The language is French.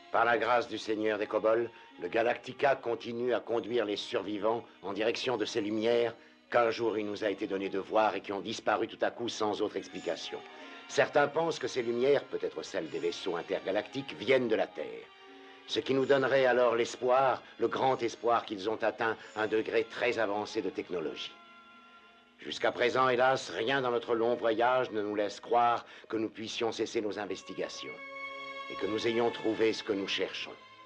Par la grâce du Seigneur des Kobolds, le Galactica continue à conduire les survivants en direction de ces lumières qu'un jour il nous a été donné de voir et qui ont disparu tout à coup sans autre explication. Certains pensent que ces lumières, peut-être celles des vaisseaux intergalactiques, viennent de la Terre. Ce qui nous donnerait alors l'espoir, le grand espoir qu'ils ont atteint un degré très avancé de technologie. Jusqu'à présent, hélas, rien dans notre long voyage ne nous laisse croire que nous puissions cesser nos investigations et que nous ayons trouvé ce que nous cherchons.